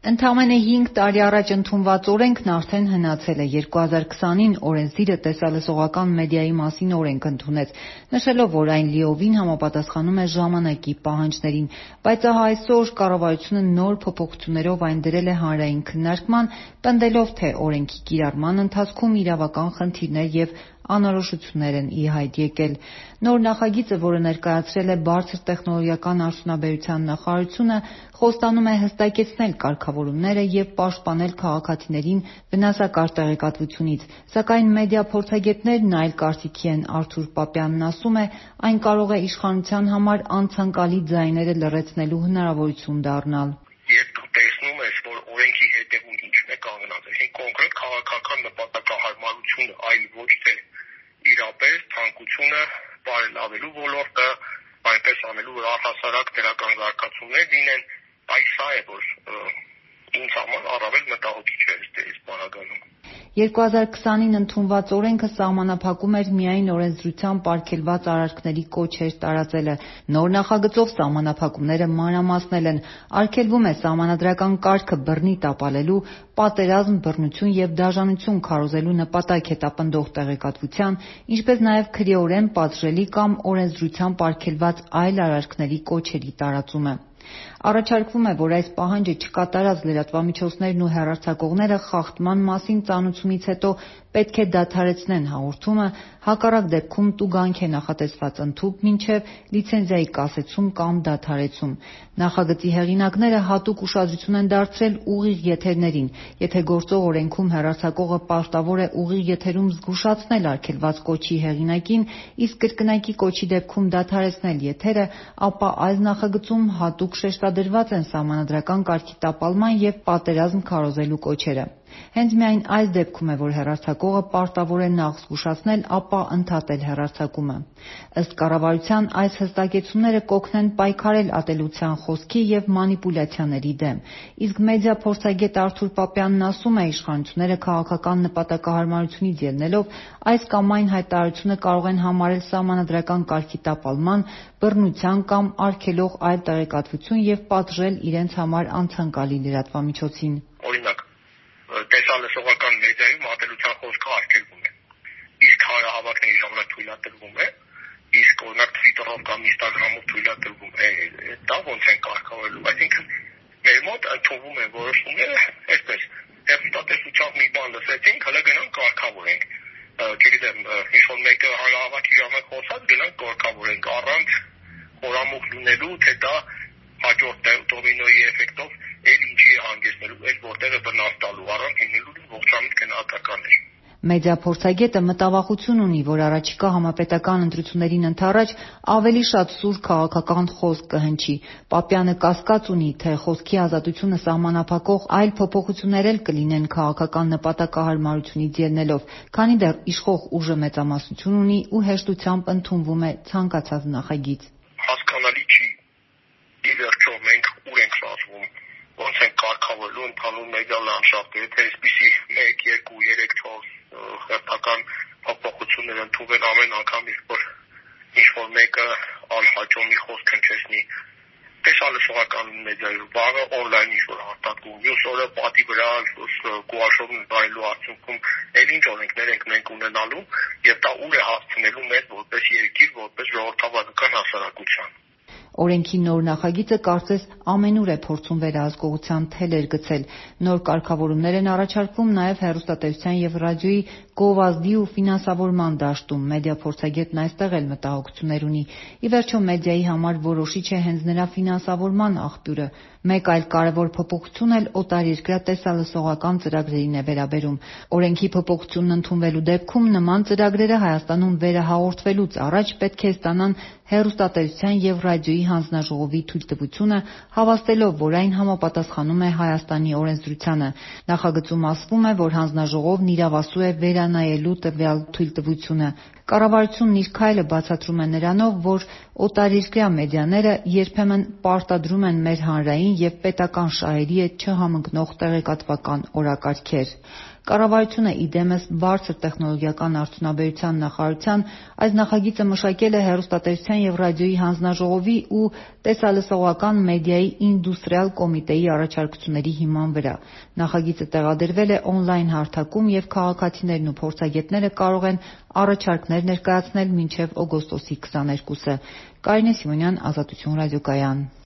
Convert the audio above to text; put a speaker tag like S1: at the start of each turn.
S1: Ընդամենը 5 տարի առաջ ընդունված օրենքն արդեն հնացել է։ 2020-ին օրենսդիրը տեսալսողական մեդիայի մասին օրենք ընդունեց, նշելով, որ այն լիովին համապատասխանում է ժամանակի պահանջներին, բայց ահա այսօր կառավարությունը նոր փոփոխություններով այն դրել է հանրային քննարկման, պնդելով, թե օրենքի կիրառման ընթացքում իրավական խնդիրներ եւ անորոշություններ են ի հայտ եկել։ Նոր նախագիծը, որը ներկայացրել է բարձր տեխնոլոգիական արդյունաբերության նախարարությունը, խոստանում է հստակեցնել կարգավորումները եւ պաշտպանել քաղաքացիներին վնասակար տեղեկատվությունից, սակայն մեդիա փորձագետներն այլ կարծիքի են։ Արթուր Պապյանն ասում է, այն կարող է իշխանության համար անցանկալի ձայները լռեցնելու հնարավորություն դառնալ։
S2: Երբ դու տեսնում ես, որ օրենքի հետևում ինչն է կանգնած, այսինքն կոնկրետ քաղաքական նպատակահարմարությունը, այլ ոչ թե իրապես ցանկությունը բարելավելու ոլորտը, այնպես անելու, որ առհասարակ դրական զարգացումներ լինեն, սա է, որ ինձ համար առավել մտահոգիչ է այս բանալանում։
S1: 2020-ին ընդունված օրենքը սահմանափակում էր միայն օրենսդրությամբ արգելված արարքների կոչեր տարածելը։ Նոր նախագծով սահմանափակումները մանրամասնել են։ Արգելվում է սահմանադրական կարգը բռնի տապալելու, պատերազմ, բռնություն եւ դաժանություն քարոզելու նպատակ հետապնդող տեղեկատվության, ինչպես նաեւ քրեորեն պատժելի կամ օրենսդրությամբ արգելված այլ արարքների կոչերի տարածումը։ Առաջարկվում է, որ այս պահանջը չկատարած լրատվամիջոցներն ու հեռարձակողները խախտման մասին ծանուցումից հետո պետք է դադարեցնեն հաղորդումը, հակառակ դեպքում տուգանք է նախատեսված ընդհուպ մինչև լիցենզիայի կասեցում կամ դադարեցում։ Նախագծի հեղինակները հատուկ ուշադրություն են դարձրել ուղիղ եթերներին։ Եթե գործող օրենքում հեռարձակողը պարտավոր է ուղիղ եթերում զգուշացնել արգելված կոչի հեղինակին, իսկ կրկնակի կոչի դեպքում դադարեցնել եթերը, ապա այս նախագծում հատուկ շեշտադրված են սահմանադրական կարգի տապալման եւ պատերազմ քարոզելու կոչերը։ Հենց միայն այս դեպքում է, որ հեռարձակողը պարտավոր է նախ զգուշացնել, ապա ընդհատել հեռարձակումը։ Ըստ կառավարության, այս հստակեցումները կօգնեն պայքարել ատելության խոսքի եւ մանիպուլյացիաների դեմ։ Իսկ մեդիա փորձագետ Արթուր Պապյանն ասում է, իշխանությունները քաղաքական նպատակահարմարությունից ելնելով այս կամ այն հայտարարությունը կարող են համարել սահմանադրական կարգի տապալման, բռնության կամ արգելող այլ տեղեկատվություն եւ պատժել իրենց համար անցանկալի լրատվամիջոցին։
S2: Օրինակ, տեսալսողական մեդիայում ատելության խոսքը արգելվում է, իսկ հանրահավաքների ժամանակ թույլատրվում է, իսկ օրինակ Twitter-ով կամ Instagram-ով թույլատրվում է, դա ոնց են կարգավորելու։ Այսինքն մեր մոտ ընդունվում են որոշումները այսպես, հեռուստատեսությամբ մի բան լսեցինք, հələ գնանք կարգավորենք։ Չգիտեմ, ինչ-որ մեկը հանրահավաքի ժամանակ խոսած, գնանք կարգավորենք առանց խորամուխ լինելու, թե դա հաջորդ դոմինոյի էֆեկտով էլ ինչի է հանգեցնելու, էլ որտեղը վնաս տալու, առանց լինելու ողջամիտ գնահատականներ։
S1: Մեդիա փորձագետը մտավախություն ունի, որ առաջիկա համապետական ընտրություններին ընդառաջ ավելի շատ սուր քաղաքական խոսք կհնչի։ Պապյանը կասկած ունի, թե խոսքի ազատությունը սահմանափակող այլ փոփոխություններ էլ կլինեն քաղաքական նպատակահարմարությունից ելնելով, քանի դեռ իշխող ուժը մեծամասնություն ունի ու հեշտությամբ ընդունվում է ցանկացած նախագիծ։
S2: Հասկանալի չի, ի վերջո մենք ուր ենք շարժվում, ոնց ենք կարգավորելու ընդհանուր մեդիա լանդշաֆտը, եթե այսպիսի 1, 2, 3, 4 հերթական փոփոխություններ ընդունվեն ամեն անգամ, երբ որ ինչ-որ մեկը անհաճո մի խոսք հնչեցնի տեսալսողական մեդիայում, վաղը on-line ինչ-որ հաստատվում, մյուս օրը պատի վրա գուաշով նկարելու արդյունքում էլ ինչ օրենքներ ենք մենք ունենալու եւ դա ուր է հասցնելու մեզ որպես երկիր, որպես ժողովրդավարական հասարակության։
S1: Օրենքի նոր նախագիծը կարծես ամենուր է փորձում վերահսկողության թելեր գցել։ Նոր կարգավորումներ են առաջարկվում նաև հեռուստատեսության եւ ռադիոյի գովազդի ու ֆինանսավորման դաշտում։ Մեդիա փորձագետն այստեղ էլ մտահոգություններ ունի։ Ի վերջո մեդիայի համար որոշիչ է հենց նրա ֆինանսավորման աղբյուրը։ Մեկ այլ կարևոր փոփոխություն էլ օտարերկրյա տեսալսողական ծրագրերին է վերաբերում։ Օրենքի փոփոխությունն ընդունվելու դեպքում նման ծրագրերը Հայաստանում վերահաղորդվելուց առաջ պետք է ստանան հեռուստատեսության եւ ռադիոյի հանձնաժողովի թույլտվությունը, հավաստելով, որ այն համապատասխանում է Հայաստանի օրենսդրությանը։ Նախագծում ասվում է, որ հանձնաժողովն իրավասու է վերանայելու տվյալ թույլտվությունը։ Կառավարությունն իր քայլը բացատրում է նրանով, որ օտարերկրյա մեդիաները երբեմն պարտադրում են մեր հանրային և պետական շահերի հետ չհամընկնող տեղեկատվական օրակարգեր։ Կառավարությունը իդեմս բարձր տեխնոլոգիական արդյունաբերության նախարարության այս նախագիծը մշակել է Հեռուստատեսության և ռադիոյի հանձնաժողովի ու Տեսալսողական մեդիայի ինդուստրիալ կոմիտեի առաջարկությունների հիման վրա։ Նախագիծը տեղադրվել է օնլայն հարթակում և քաղաքացիներն ու փորձագետները կարող են առաջարկներ ներկայացնել մինչև օգոստոսի 22-ը։ Կարինե Սիմոնյան, Ազատություն ռադիոկայան։